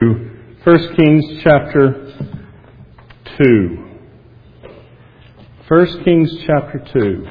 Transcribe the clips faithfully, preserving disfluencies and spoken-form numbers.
First Kings chapter two. First Kings chapter two.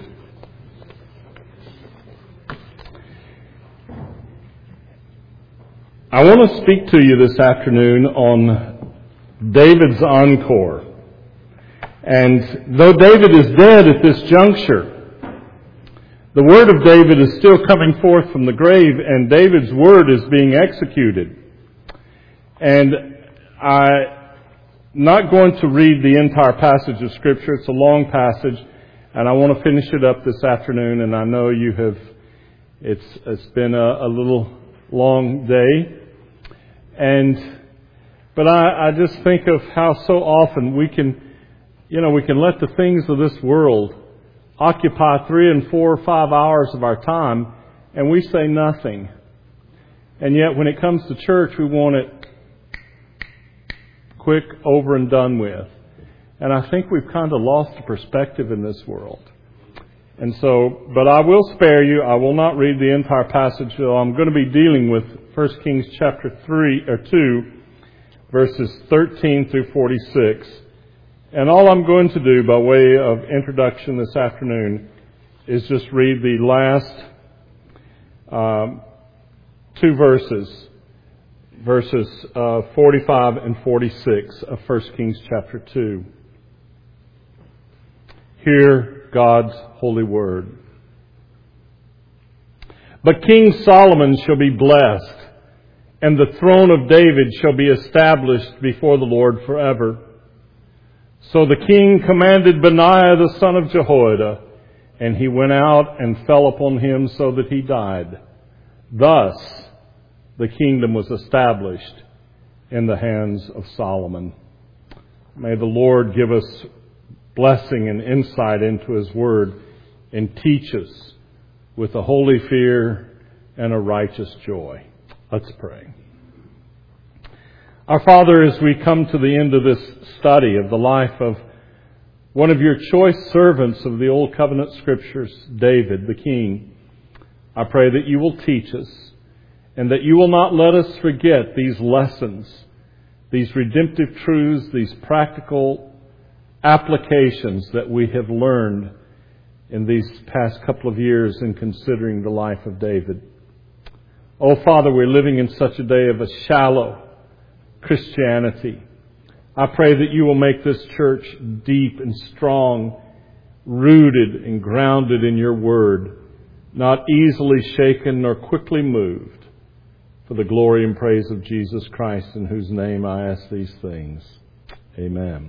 I want to speak to you this afternoon on David's encore. And though David is dead at this juncture, the word of David is still coming forth from the grave, and David's word is being executed. And I'm not going to read the entire passage of Scripture. It's a long passage, and I want to finish it up this afternoon. And I know you have, it's it's been a, a little long day. And, but I, I just think of how so often we can, you know, we can let the things of this world occupy three and four or five hours of our time, and we say nothing. And yet when it comes to church, we want it quick, over and done with. And I think we've kind of lost the perspective in this world. And so, but I will spare you. I will not read the entire passage, though I'm going to be dealing with First Kings chapter three or two, verses thirteen through forty-six. And all I'm going to do by way of introduction this afternoon is just read the last um, two verses, verses uh, forty-five and forty-six of First Kings chapter two. Hear God's holy word. But King Solomon shall be blessed, and the throne of David shall be established before the Lord forever. So the king commanded Benaiah the son of Jehoiada, and he went out and fell upon him so that he died. Thus the kingdom was established in the hands of Solomon. May the Lord give us blessing and insight into His Word and teach us with a holy fear and a righteous joy. Let's pray. Our Father, as we come to the end of this study of the life of one of your choice servants of the Old Covenant Scriptures, David, the King, I pray that you will teach us and that you will not let us forget these lessons, these redemptive truths, these practical applications that we have learned in these past couple of years in considering the life of David. Oh, Father, we're living in such a day of a shallow Christianity. I pray that you will make this church deep and strong, rooted and grounded in your word, not easily shaken nor quickly moved, for the glory and praise of Jesus Christ, in whose name I ask these things. Amen.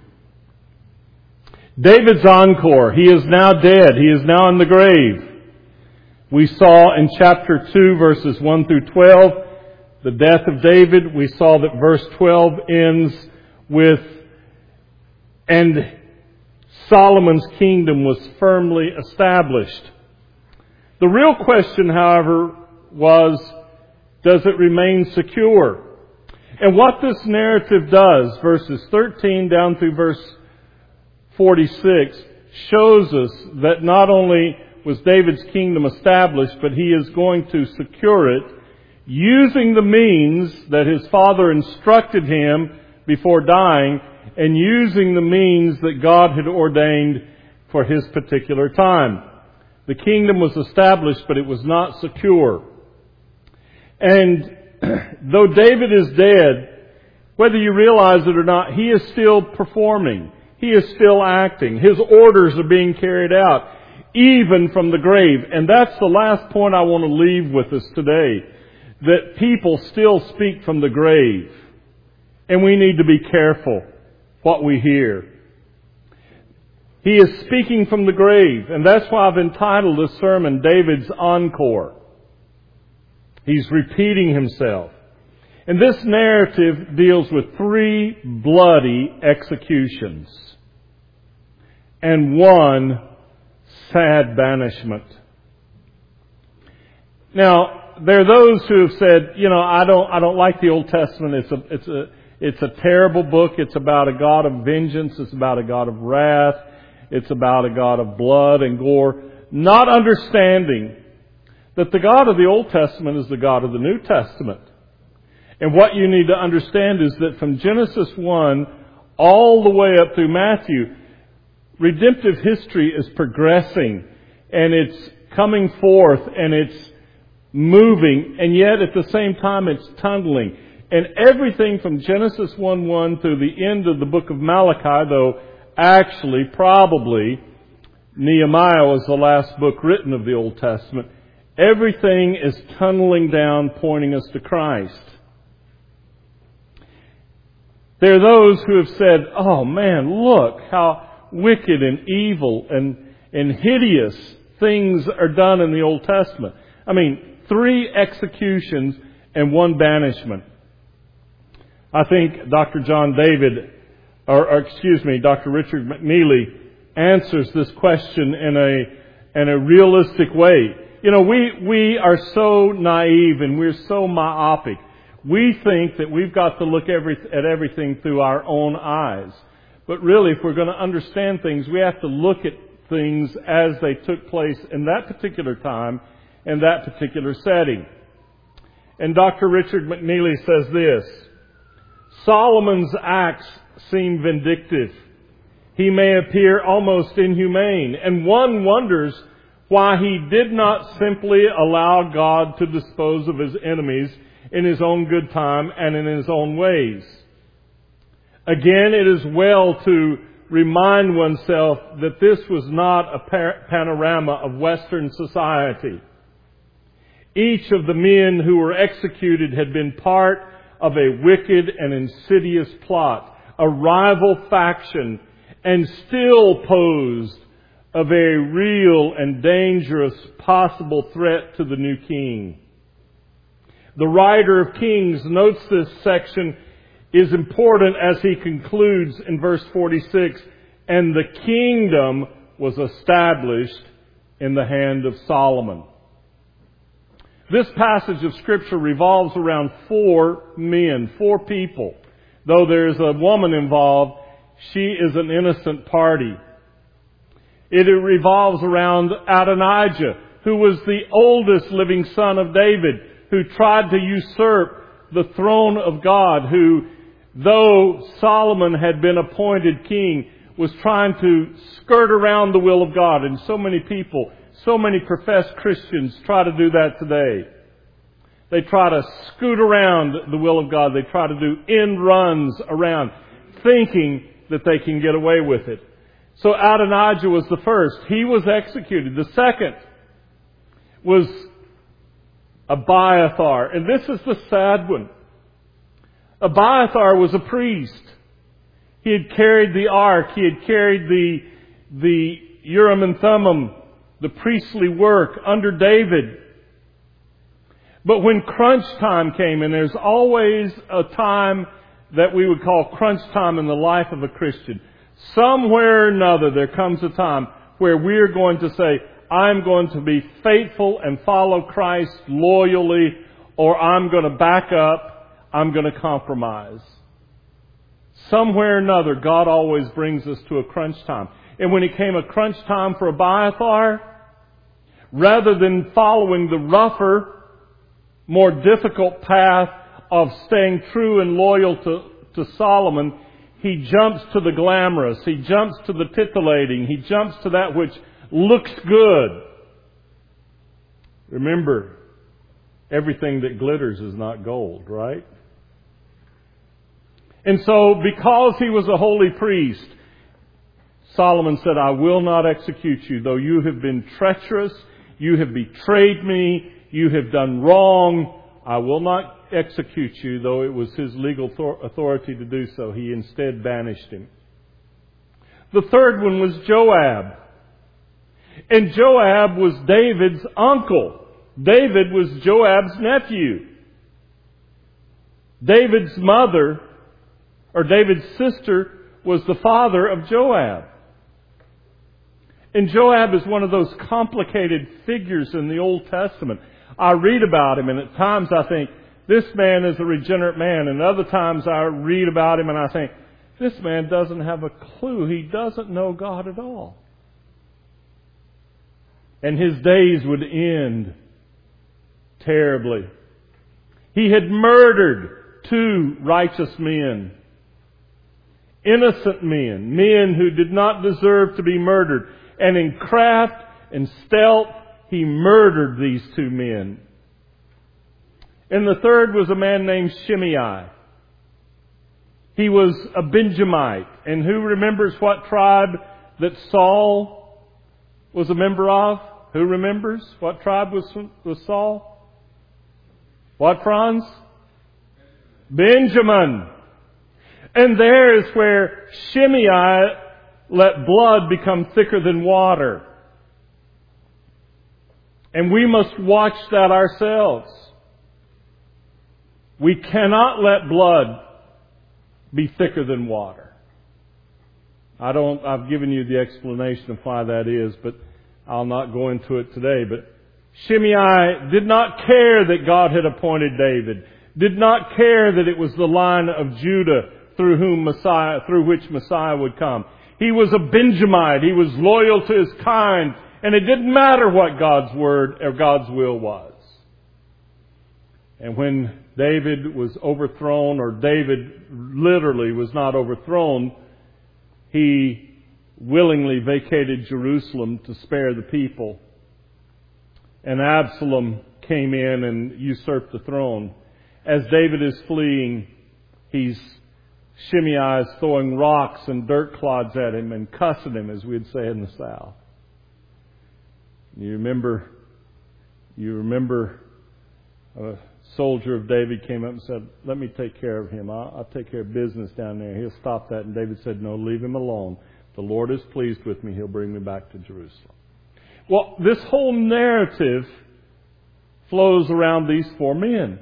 David's encore. He is now dead. He is now in the grave. We saw in chapter two, verses one through twelve, the death of David. We saw that verse twelve ends with, and Solomon's kingdom was firmly established. The real question, however, was, does it remain secure? And what this narrative does, verses thirteen down through verse forty-six, shows us that not only was David's kingdom established, but he is going to secure it using the means that his father instructed him before dying, and using the means that God had ordained for his particular time. The kingdom was established, but it was not secure. And though David is dead, whether you realize it or not, he is still performing. He is still acting. His orders are being carried out, even from the grave. And that's the last point I want to leave with us today, that people still speak from the grave. And we need to be careful what we hear. He is speaking from the grave, and that's why I've entitled this sermon, David's Encore. He's repeating himself. And this narrative deals with three bloody executions and one sad banishment. Now, there are those who have said, you know, I don't, I don't like the Old Testament. It's a, it's a, it's a terrible book. It's about a God of vengeance. It's about a God of wrath. It's about a God of blood and gore. Not understanding that the God of the Old Testament is the God of the New Testament. And what you need to understand is that from Genesis one all the way up through Matthew, redemptive history is progressing, and it's coming forth, and it's moving, and yet at the same time it's tunneling. And everything from Genesis one one through the end of the book of Malachi, though actually probably Nehemiah was the last book written of the Old Testament, everything is tunneling down, pointing us to Christ. There are those who have said, oh man, look how wicked and evil and, and hideous things are done in the Old Testament. I mean, three executions and one banishment. I think Doctor John David, or, or excuse me, Doctor Richard McNeely answers this question in a, in a realistic way. You know, we, we are so naive and we're so myopic. We think that we've got to look every, at everything through our own eyes. But really, if we're going to understand things, we have to look at things as they took place in that particular time and that particular setting. And Doctor Richard McNeely says this: Solomon's acts seem vindictive. He may appear almost inhumane, and one wonders why he did not simply allow God to dispose of his enemies in his own good time and in his own ways. Again, it is well to remind oneself that this was not a panorama of Western society. Each of the men who were executed had been part of a wicked and insidious plot, a rival faction, and still posed a very real and dangerous possible threat to the new king. The writer of Kings notes this section is important as he concludes in verse forty-six, and the kingdom was established in the hand of Solomon. This passage of Scripture revolves around four men, four people. Though there is a woman involved, she is an innocent party. It revolves around Adonijah, who was the oldest living son of David, who tried to usurp the throne of God, who, though Solomon had been appointed king, was trying to skirt around the will of God. And so many people, so many professed Christians try to do that today. They try to scoot around the will of God. They try to do end runs around, thinking that they can get away with it. So Adonijah was the first. He was executed. The second was Abiathar. And this is the sad one. Abiathar was a priest. He had carried the ark. He had carried the, the Urim and Thummim, the priestly work under David. But when crunch time came, and there's always a time that we would call crunch time in the life of a Christian, somewhere or another there comes a time where we're going to say, I'm going to be faithful and follow Christ loyally, or I'm going to back up, I'm going to compromise. Somewhere or another, God always brings us to a crunch time. And when it came a crunch time for Abiathar, rather than following the rougher, more difficult path of staying true and loyal to, to Solomon, he jumps to the glamorous. He jumps to the titillating. He jumps to that which looks good. Remember, everything that glitters is not gold, right? And so, because he was a holy priest, Solomon said, I will not execute you, though you have been treacherous, you have betrayed me, you have done wrong. I will not execute you, though it was his legal authority to do so. He instead banished him. The third one was Joab. And Joab was David's uncle. David was Joab's nephew. David's mother, or David's sister, was the father of Joab. And Joab is one of those complicated figures in the Old Testament. I read about him, and at times I think, this man is a regenerate man. And other times I read about him and I think, this man doesn't have a clue. He doesn't know God at all. And his days would end terribly. He had murdered two righteous men, innocent men, men who did not deserve to be murdered. And in craft and stealth, he murdered these two men. And the third was a man named Shimei. He was a Benjamite. And who remembers what tribe that Saul was a member of? Who remembers what tribe was, was Saul? What, Franz? Benjamin. And there is where Shimei let blood become thicker than water. And we must watch that ourselves. We cannot let blood be thicker than water. I don't, I've given you the explanation of why that is, but I'll not go into it today. But Shimei did not care that God had appointed David, did not care that it was the line of Judah through whom Messiah, through which Messiah would come. He was a Benjamite. He was loyal to his kind, and it didn't matter what God's word or God's will was. And when David was overthrown, or David literally was not overthrown, he willingly vacated Jerusalem to spare the people. And Absalom came in and usurped the throne. As David is fleeing, he's Shimei is throwing rocks and dirt clods at him and cussing him, as we'd say in the South. You remember, you remember a soldier of David came up and said, "Let me take care of him. I'll, I'll take care of business down there. He'll stop that." And David said, "No, leave him alone. The Lord is pleased with me. He'll bring me back to Jerusalem." Well, this whole narrative flows around these four men.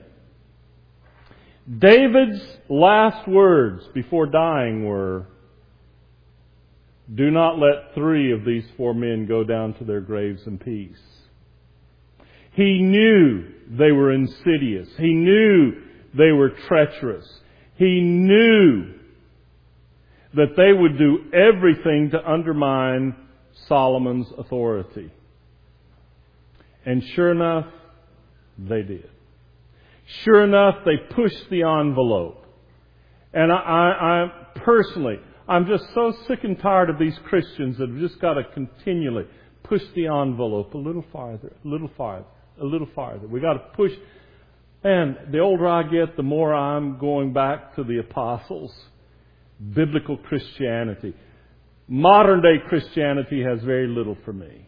David's last words before dying were, "Do not let three of these four men go down to their graves in peace." He knew they were insidious. He knew they were treacherous. He knew that they would do everything to undermine Solomon's authority. And sure enough, they did. Sure enough, they pushed the envelope. And I, I, I personally, I'm just so sick and tired of these Christians that have just got to continually push the envelope a little farther, a little farther, a little farther. We've got to push. And the older I get, the more I'm going back to the apostles. Biblical Christianity. Modern day Christianity has very little for me.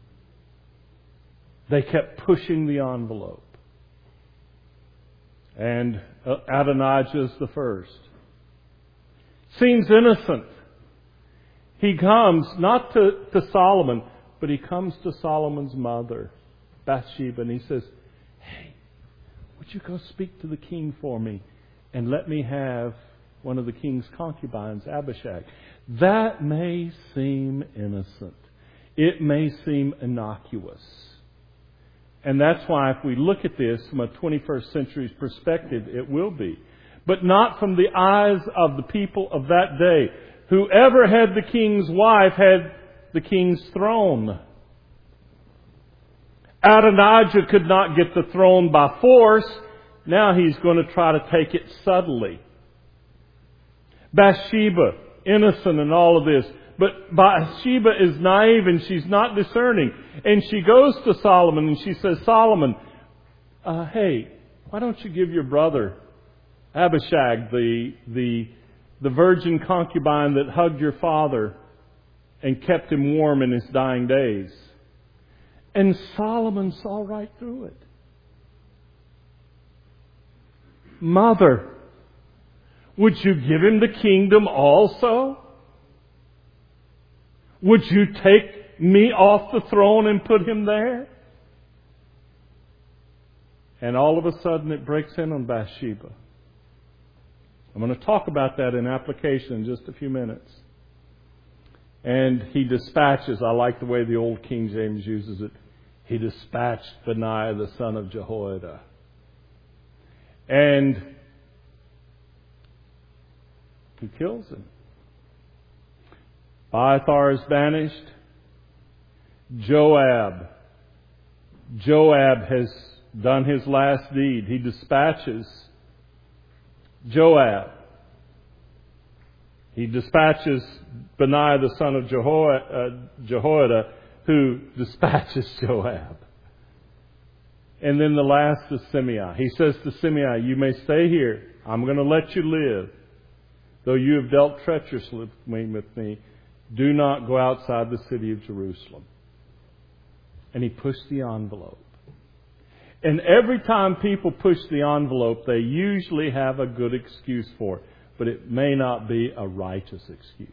They kept pushing the envelope. And Adonijah's the first. Seems innocent. He comes not to, to Solomon, but he comes to Solomon's mother, Bathsheba, and he says, "Hey, would you go speak to the king for me and let me have one of the king's concubines, Abishag?" That may seem innocent. It may seem innocuous. And that's why if we look at this from a twenty-first century perspective, it will be. But not from the eyes of the people of that day. Whoever had the king's wife had the king's throne. Adonijah could not get the throne by force. Now he's going to try to take it subtly. Bathsheba, innocent in all of this. But Bathsheba is naive and she's not discerning. And she goes to Solomon and she says, "Solomon, uh, hey, why don't you give your brother Abishag, the, the, the virgin concubine that hugged your father and kept him warm in his dying days?" And Solomon saw right through it. "Mother, would you give him the kingdom also? Would you take me off the throne and put him there?" And all of a sudden it breaks in on Bathsheba. I'm going to talk about that in application in just a few minutes. And he dispatches, I like the way the old King James uses it, he dispatched Benaiah the son of Jehoiada. And he kills him. Abiathar is banished. Joab. Joab has done his last deed. He dispatches Joab. He dispatches Benaiah the son of Jehoiada, who dispatches Joab. And then the last is Shimei. He says to Shimei, you may stay here. I'm going to let you live. Though you have dealt treacherously with me, do not go outside the city of Jerusalem. And he pushed the envelope. And every time people push the envelope, they usually have a good excuse for it. But it may not be a righteous excuse.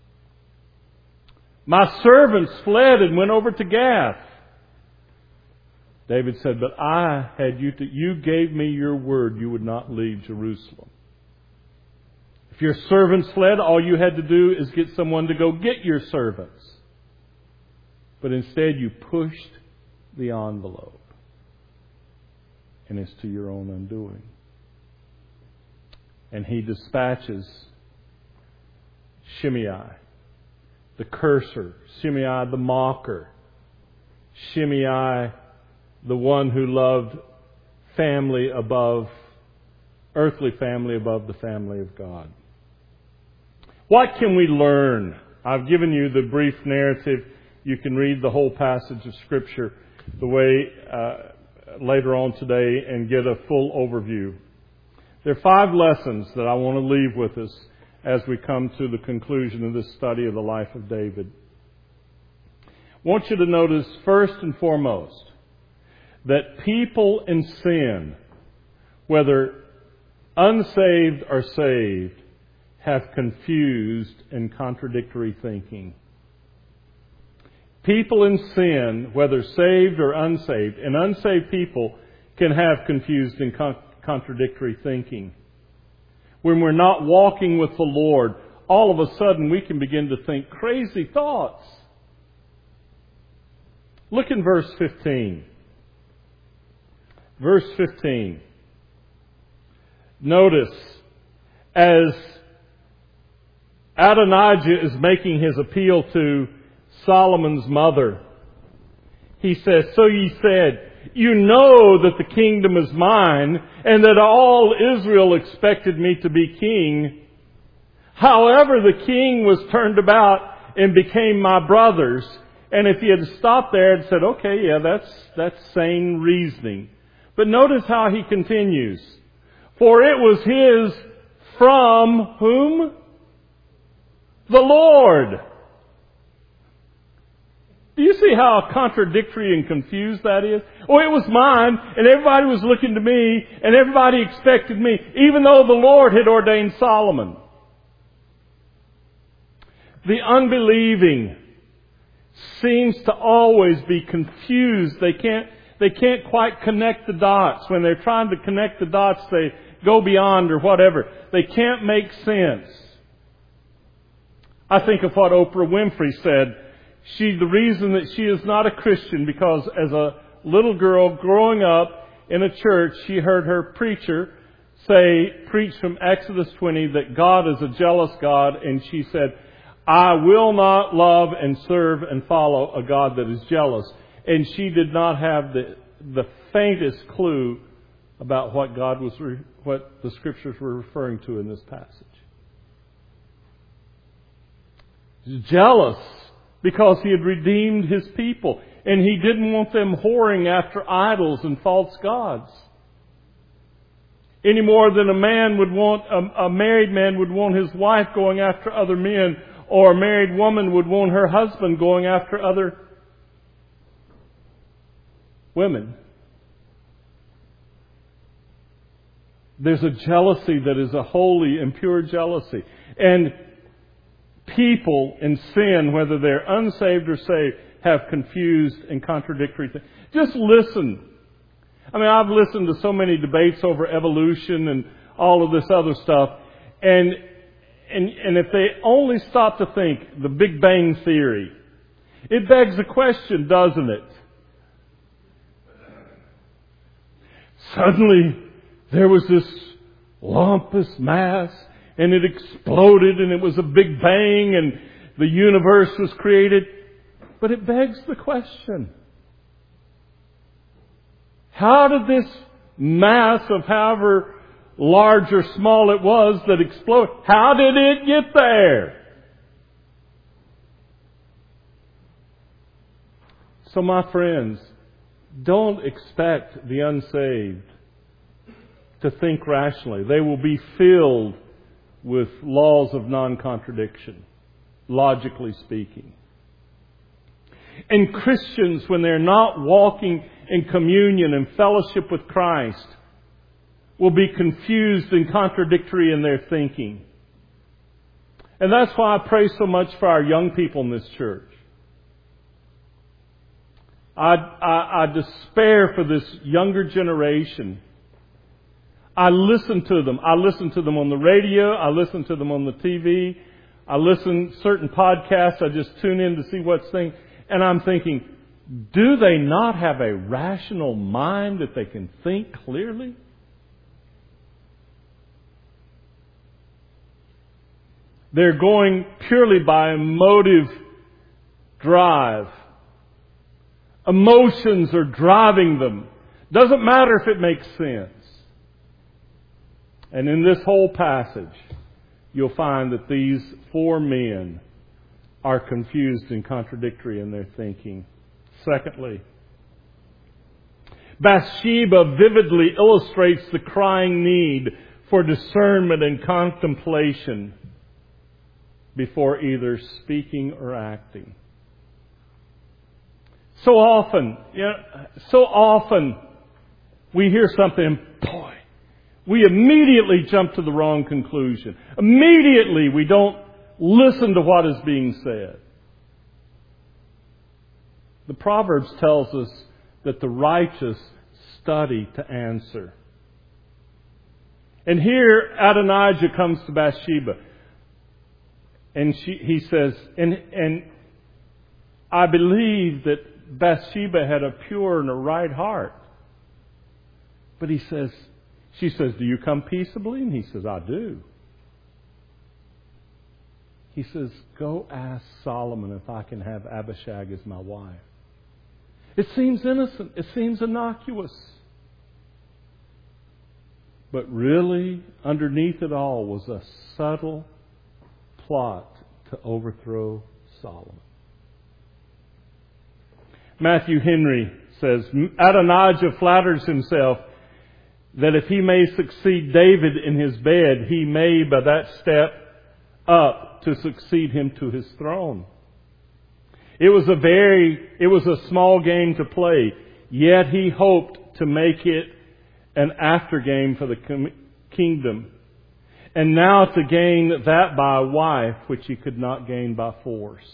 My servants fled and went over to Gath. David said, but I had you to, you gave me your word you would not leave Jerusalem. If your servants fled, all you had to do is get someone to go get your servants. But instead you pushed the envelope. And it's to your own undoing. And he dispatches Shimei, the curser, Shimei the mocker, Shimei the one who loved family above, earthly family above the family of God. What can we learn? I've given you the brief narrative. You can read the whole passage of Scripture the way uh, later on today and get a full overview. There are five lessons that I want to leave with us as we come to the conclusion of this study of the life of David. I want you to notice first and foremost that people in sin, whether unsaved or saved, have confused and contradictory thinking. People in sin, whether saved or unsaved, and unsaved people can have confused and con- contradictory thinking. When we're not walking with the Lord, all of a sudden we can begin to think crazy thoughts. Look in verse fifteen. Verse fifteen. Notice, as Adonijah is making his appeal to Solomon's mother, he says, so ye said, you know that the kingdom is mine, and that all Israel expected me to be king. However, the king was turned about and became my brother's. And if he had stopped there and said, okay, yeah, that's, that's sane reasoning. But notice how he continues. For it was his from whom? The Lord. Do you see how contradictory and confused that is? Oh, it was mine, and everybody was looking to me, and everybody expected me, even though the Lord had ordained Solomon. The unbelieving seems to always be confused. They can't, they can't quite connect the dots. When they're trying to connect the dots, they go beyond or whatever. They can't make sense. I think of what Oprah Winfrey said. She, the reason that she is not a Christian, because as a little girl growing up in a church, she heard her preacher say, preach from Exodus twenty, that God is a jealous God, and she said, I will not love and serve and follow a God that is jealous. And she did not have the the faintest clue about what God was, re, what the Scriptures were referring to in this passage. Jealous because he had redeemed his people, and he didn't want them whoring after idols and false gods. Any more than a man would want, a, a married man would want his wife going after other men, or a married woman would want her husband going after other women. There's a jealousy that is a holy and pure jealousy. And people in sin, whether they're unsaved or saved, have confused and contradictory things. Just listen. I mean, I've listened to so many debates over evolution and all of this other stuff. And and and if they only stop to think, the Big Bang Theory, it begs the question, doesn't it? Suddenly, there was this lumpous mass, and it exploded, and it was a big bang, and the universe was created. But it begs the question, how did this mass of however large or small it was that exploded. How did it get there? So my friends, don't expect the unsaved to think rationally. They will be filled with laws of non-contradiction, logically speaking. And Christians, when they're not walking in communion and fellowship with Christ, will be confused and contradictory in their thinking. And that's why I pray so much for our young people in this church. I, I, I despair for this younger generation. I listen to them. I listen to them on the radio. I listen to them on the T V. I listen to certain podcasts. I just tune in to see what's saying. And I'm thinking, do they not have a rational mind that they can think clearly? They're going purely by emotive drive. Emotions are driving them. Doesn't matter if it makes sense. And in this whole passage, you'll find that these four men are confused and contradictory in their thinking. Secondly, Bathsheba vividly illustrates the crying need for discernment and contemplation before either speaking or acting. So often, you know, so often we hear something, boy, we immediately jump to the wrong conclusion. Immediately we don't listen to what is being said. The Proverbs tells us that the righteous study to answer. And here Adonijah comes to Bathsheba. And she, he says, and, and I believe that Bathsheba had a pure and a right heart. But he says, she says, do you come peaceably? And he says, I do. He says, go ask Solomon if I can have Abishag as my wife. It seems innocent. It seems innocuous. But really, underneath it all was a subtle plot to overthrow Solomon. Matthew Henry says, Adonijah flatters himself that if he may succeed David in his bed, he may by that step up to succeed him to his throne. It was a very, it was a small game to play, yet he hoped to make it an after game for the kingdom. And now to gain that by a wife which he could not gain by force.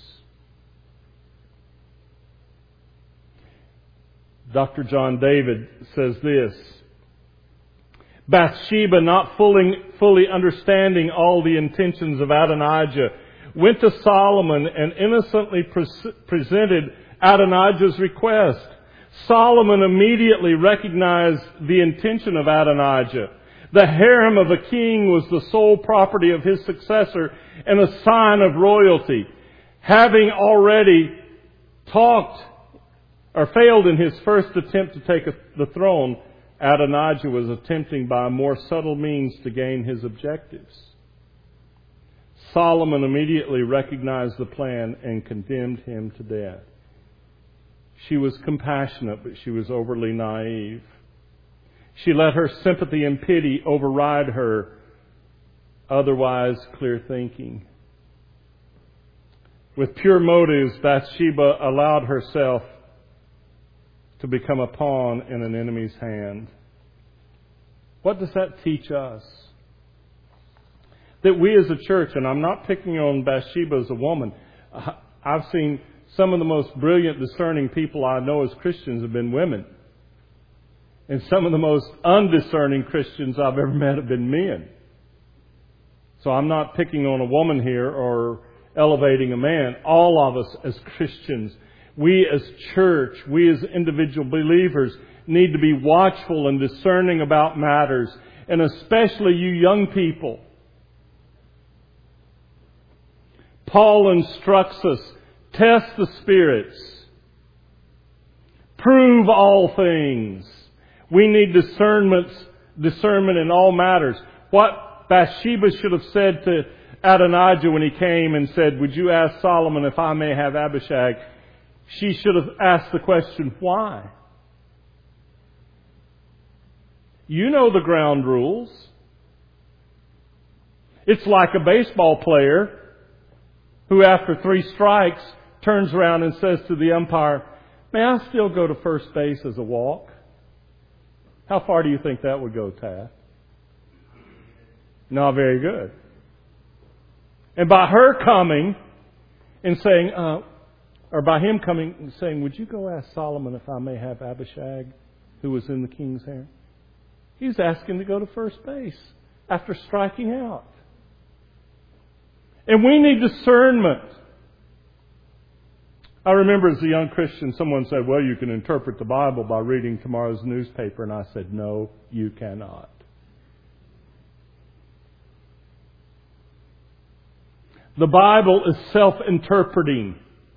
Doctor John David says this, Bathsheba, not fully, fully understanding all the intentions of Adonijah, went to Solomon and innocently pre- presented Adonijah's request. Solomon immediately recognized the intention of Adonijah. The harem of a king was the sole property of his successor and a sign of royalty. Having already talked or failed in his first attempt to take the throne, Adonijah was attempting by more subtle means to gain his objectives. Solomon immediately recognized the plan and condemned him to death. She was compassionate, but she was overly naive. She let her sympathy and pity override her otherwise clear thinking. With pure motives, Bathsheba allowed herself to become a pawn in an enemy's hand. What does that teach us? That we as a church, and I'm not picking on Bathsheba as a woman, I've seen some of the most brilliant, discerning people I know as Christians have been women. And some of the most undiscerning Christians I've ever met have been men. So I'm not picking on a woman here or elevating a man. All of us as Christians, we as church, we as individual believers need to be watchful and discerning about matters. And especially you young people. Paul instructs us, test the spirits. Prove all things. We need discernment, discernment in all matters. What Bathsheba should have said to Adonijah when he came and said, would you ask Solomon if I may have Abishag? She should have asked the question, why? You know the ground rules. It's like a baseball player who after three strikes turns around and says to the umpire, may I still go to first base as a walk? How far do you think that would go, Taft? Not very good. And by her coming and saying, uh, or by him coming and saying, would you go ask Solomon if I may have Abishag, who was in the king's harem? He's asking to go to first base after striking out. And we need discernment. I remember as a young Christian, someone said, well, you can interpret the Bible by reading tomorrow's newspaper. And I said, no, you cannot. The Bible is self-interpreting.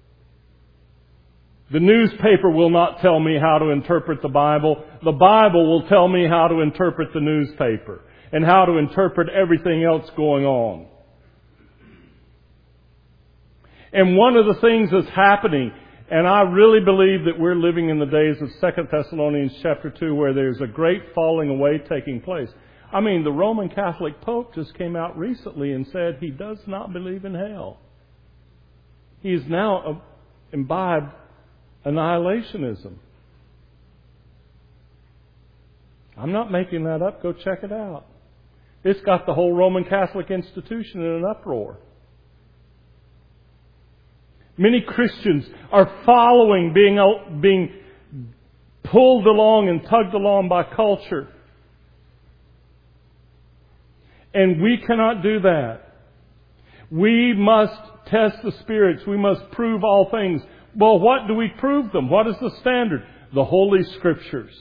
The newspaper will not tell me how to interpret the Bible. The Bible will tell me how to interpret the newspaper and how to interpret everything else going on. And one of the things that's happening, and I really believe that we're living in the days of Second Thessalonians chapter two where there's a great falling away taking place. I mean, the Roman Catholic Pope just came out recently and said he does not believe in hell. He has now imbibed annihilationism. I'm not making that up. Go check it out. It's got the whole Roman Catholic institution in an uproar. Many Christians are following, being, being pulled along and tugged along by culture. And we cannot do that. We must test the spirits. We must prove all things. Well, what do we prove them? What is the standard? The Holy Scriptures.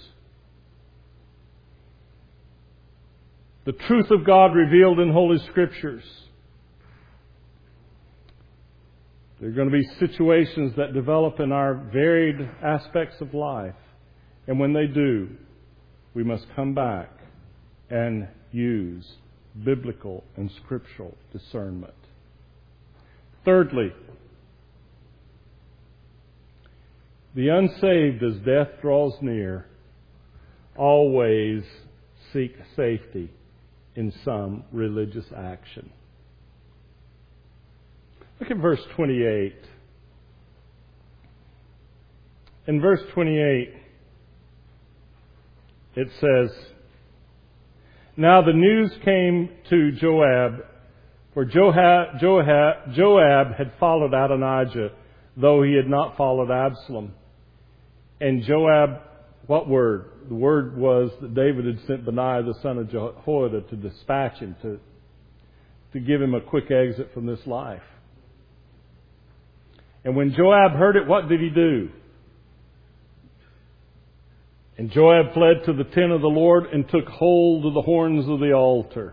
The truth of God revealed in Holy Scriptures. There are going to be situations that develop in our varied aspects of life. And when they do, we must come back and use biblical and scriptural discernment. Thirdly, the unsaved, as death draws near, always seek safety in some religious action. Look at verse twenty-eight. In verse twenty-eight, it says, now the news came to Joab, for Joab, Joab, Joab had followed Adonijah, though he had not followed Absalom. And Joab, what word? The word was that David had sent Benaiah the son of Jehoiada to dispatch him, to, to give him a quick exit from this life. And when Joab heard it, what did he do? And Joab fled to the tent of the Lord and took hold of the horns of the altar.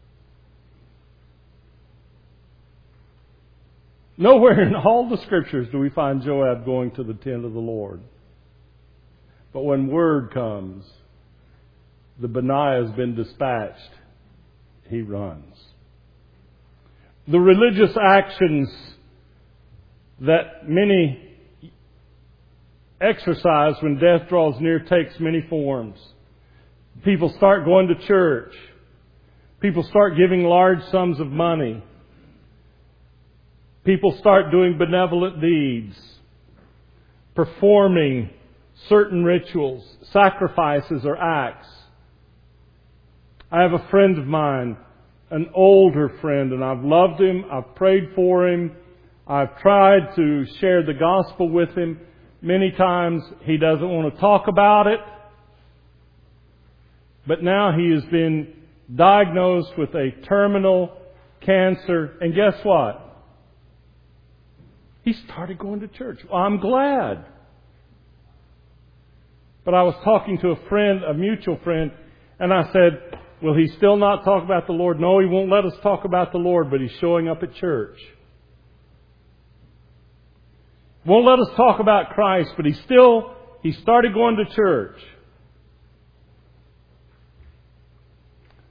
Nowhere in all the Scriptures do we find Joab going to the tent of the Lord. But when word comes, the Benaiah has been dispatched, he runs. The religious actions that many exercise when death draws near takes many forms. People start going to church. People start giving large sums of money. People start doing benevolent deeds, performing certain rituals, sacrifices or acts. I have a friend of mine, an older friend, and I've loved him. I've prayed for him. I've tried to share the gospel with him. Many times he doesn't want to talk about it. But now he has been diagnosed with a terminal cancer. And guess what? He started going to church. Well, I'm glad. But I was talking to a friend, a mutual friend, and I said, will he still not talk about the Lord? No, he won't let us talk about the Lord, but he's showing up at church. Won't let us talk about Christ, but he still, he started going to church.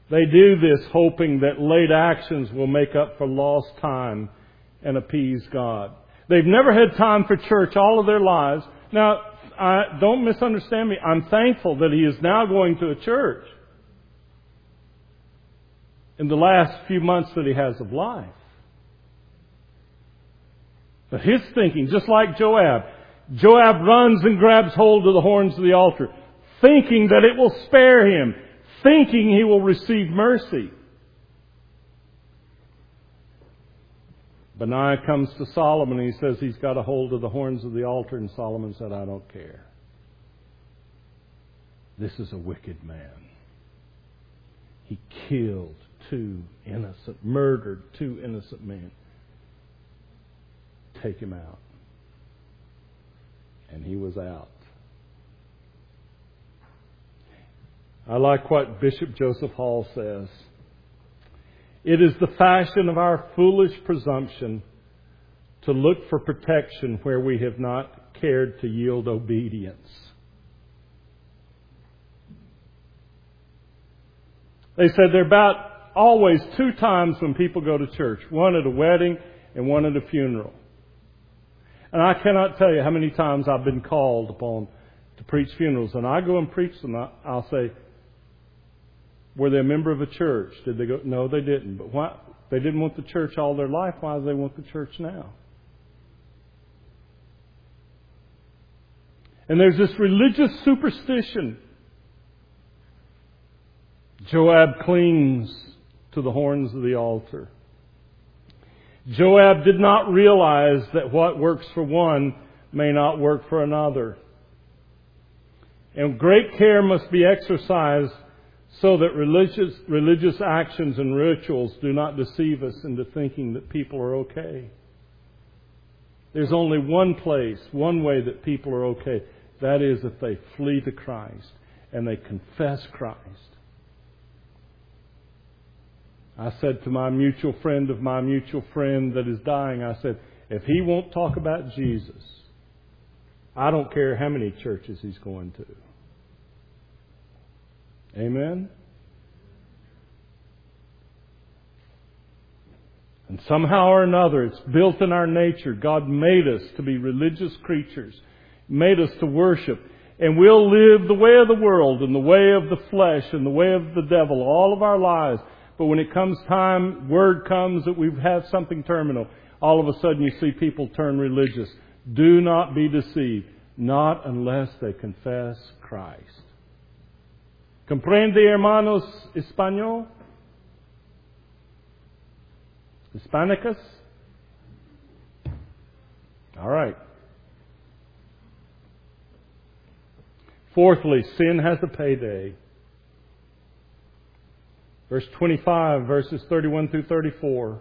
They do this hoping that late actions will make up for lost time and appease God. They've never had time for church all of their lives. Now, I, don't misunderstand me. I'm thankful that he is now going to a church in the last few months that he has of life. But his thinking, just like Joab, Joab runs and grabs hold of the horns of the altar, thinking that it will spare him, thinking he will receive mercy. Benaiah comes to Solomon and he says he's got a hold of the horns of the altar, and Solomon said, I don't care. This is a wicked man. He killed two innocent, murdered two innocent men. Take him out. And he was out. I like what Bishop Joseph Hall says. It is the fashion of our foolish presumption to look for protection where we have not cared to yield obedience. They said there are about always two times when people go to church. One at a wedding and one at a funeral. And I cannot tell you how many times I've been called upon to preach funerals. And I go and preach them. I'll say, were they a member of a church? Did they go? No, they didn't. But why? They didn't want the church all their life. Why do they want the church now? And there's this religious superstition. Joab clings to the horns of the altar. Joab did not realize that what works for one may not work for another. And great care must be exercised so that religious religious actions and rituals do not deceive us into thinking that people are okay. There's only one place, one way that people are okay. That is if they flee to Christ and they confess Christ. I said to my mutual friend of my mutual friend that is dying, I said, if he won't talk about Jesus, I don't care how many churches he's going to. Amen? And somehow or another, it's built in our nature. God made us to be religious creatures, made us to worship. And we'll live the way of the world and the way of the flesh and the way of the devil all of our lives. But when it comes time, word comes that we have something terminal, all of a sudden you see people turn religious. Do not be deceived. Not unless they confess Christ. ¿Comprende, hermanos español? Hispanicus? All right. Fourthly, sin has a payday. Verse twenty-five, verses thirty-one through thirty-four.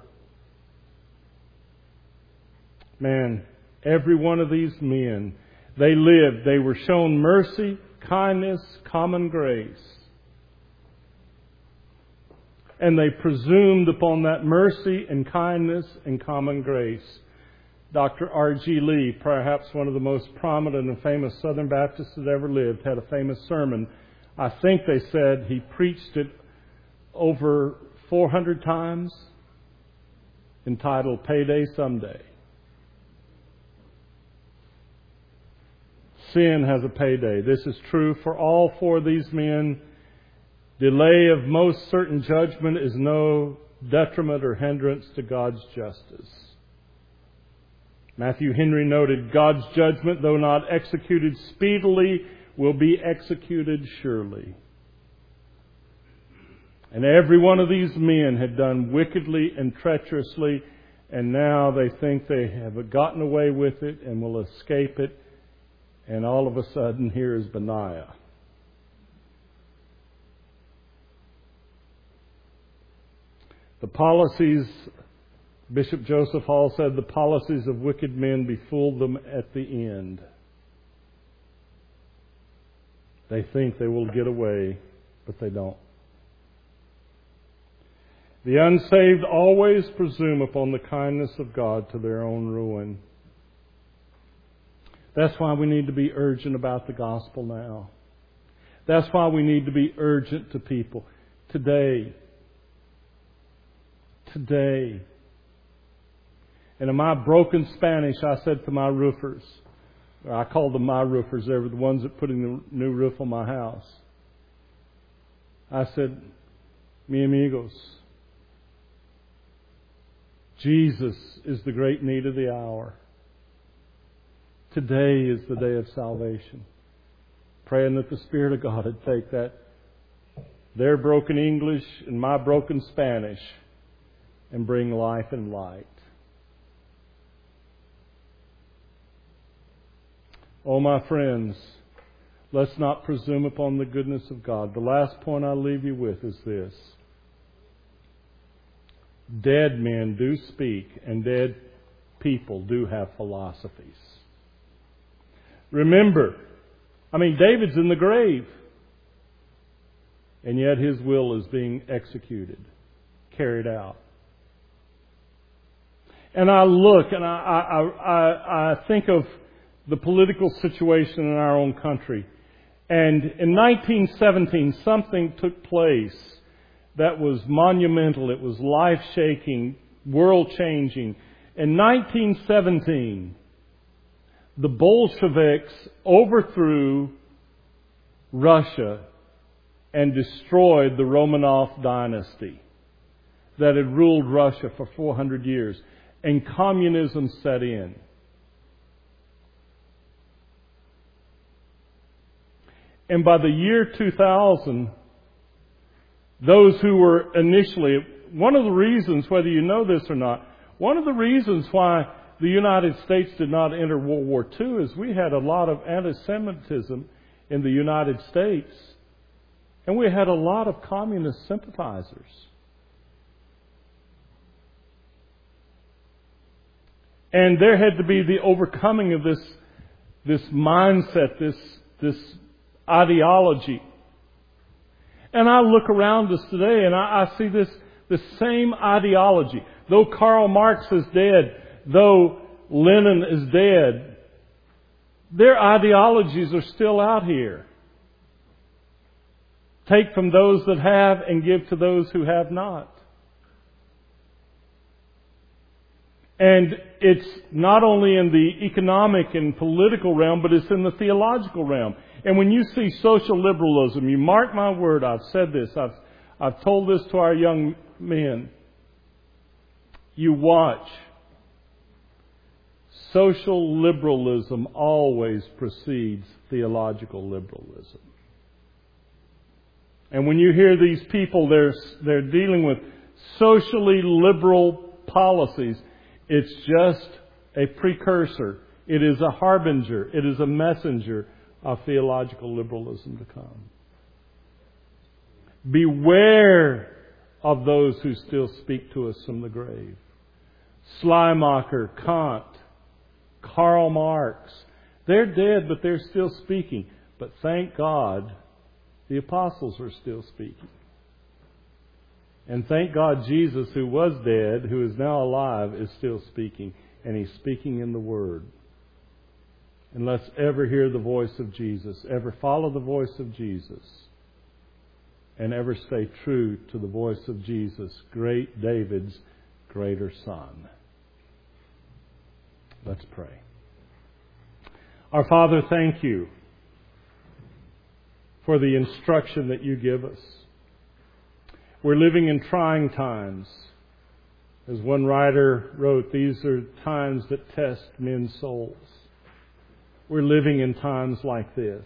Man, every one of these men, they lived, they were shown mercy, kindness, common grace. And they presumed upon that mercy and kindness and common grace. Doctor R G Lee, perhaps one of the most prominent and famous Southern Baptists that ever lived, had a famous sermon. I think they said he preached it over four hundred times, entitled Payday Someday. Sin has a payday. This is true for all four of these men. Delay of most certain judgment is no detriment or hindrance to God's justice. Matthew Henry noted, God's judgment, though not executed speedily, will be executed surely. And every one of these men had done wickedly and treacherously, and now they think they have gotten away with it and will escape it. And all of a sudden, here is Benaiah. The policies, Bishop Joseph Hall said, the policies of wicked men befool them at the end. They think they will get away, but they don't. The unsaved always presume upon the kindness of God to their own ruin. That's why we need to be urgent about the gospel now. That's why we need to be urgent to people. today. Today. And in my broken Spanish, I said to my roofers, or I called them my roofers, they were the ones that put in the new roof on my house. I said, mi amigos, Jesus is the great need of the hour. Today is the day of salvation. Praying that the Spirit of God would take that, their broken English and my broken Spanish, and bring life and light. Oh, my friends, let's not presume upon the goodness of God. The last point I'll leave you with is this. Dead men do speak, and dead people do have philosophies. Remember, I mean, David's in the grave, and yet his will is being executed, carried out. And I look and I, I, I, I think of the political situation in our own country. And in nineteen seventeen, something took place that was monumental. It was life-shaking, world-changing. In nineteen seventeen, the Bolsheviks overthrew Russia and destroyed the Romanov dynasty that had ruled Russia for four hundred years. And communism set in. And by the year two thousand, those who were initially, one of the reasons, whether you know this or not, one of the reasons why the United States did not enter World War Two is we had a lot of anti-Semitism in the United States. And we had a lot of communist sympathizers. And there had to be the overcoming of this, this mindset, this, this ideology. And I look around us today and I, I see this, this same ideology. Though Karl Marx is dead, though Lenin is dead, their ideologies are still out here. Take from those that have and give to those who have not. And it's not only in the economic and political realm, but it's in the theological realm. And when you see social liberalism, you mark my word, I've said this, I've, I've told this to our young men. You watch. Social liberalism always precedes theological liberalism. And when you hear these people, they're, they're dealing with socially liberal policies. It's just a precursor. It is a harbinger. It is a messenger of theological liberalism to come. Beware of those who still speak to us from the grave. Schleiermacher, Kant, Karl Marx. They're dead, but they're still speaking. But thank God, the apostles are still speaking. And thank God Jesus, who was dead, who is now alive, is still speaking. And He's speaking in the Word. And let's ever hear the voice of Jesus, ever follow the voice of Jesus, and ever stay true to the voice of Jesus, great David's greater son. Let's pray. Our Father, thank You for the instruction that You give us. We're living in trying times. As one writer wrote, these are times that test men's souls. We're living in times like this.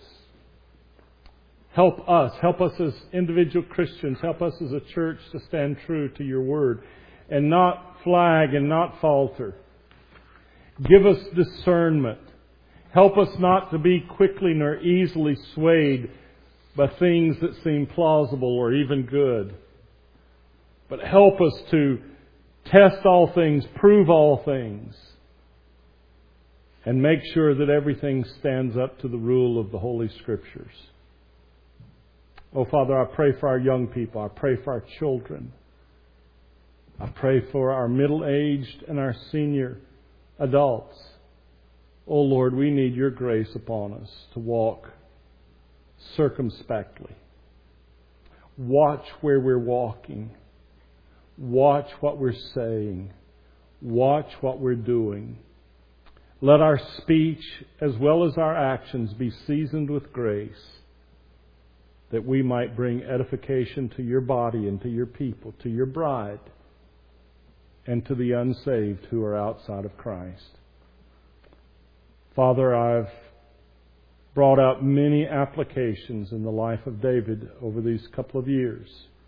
Help us, help us as individual Christians, help us as a church to stand true to Your Word and not flag and not falter. Give us discernment. Help us not to be quickly nor easily swayed by things that seem plausible or even good. But help us to test all things, prove all things, and make sure that everything stands up to the rule of the Holy Scriptures. Oh, Father, I pray for our young people. I pray for our children. I pray for our middle-aged and our senior adults. Oh, Lord, we need Your grace upon us to walk circumspectly. Watch where we're walking. Watch what we're saying. Watch what we're doing. Let our speech as well as our actions be seasoned with grace, that we might bring edification to your body and to your people, to your bride, and to the unsaved who are outside of Christ. Father, I've brought out many applications in the life of David over these couple of years.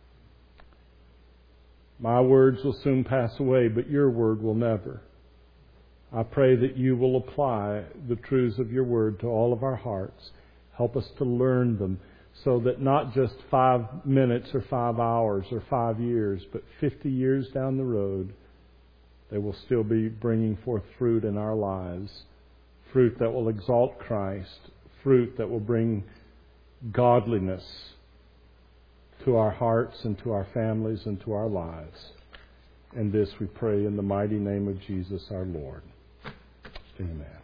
My words will soon pass away, but your word will never. I pray that you will apply the truths of your word to all of our hearts. Help us to learn them so that not just five minutes or five hours or five years, but fifty years down the road, they will still be bringing forth fruit in our lives. Fruit that will exalt Christ. Fruit that will bring godliness to our hearts and to our families and to our lives. And this we pray in the mighty name of Jesus our Lord. Amen.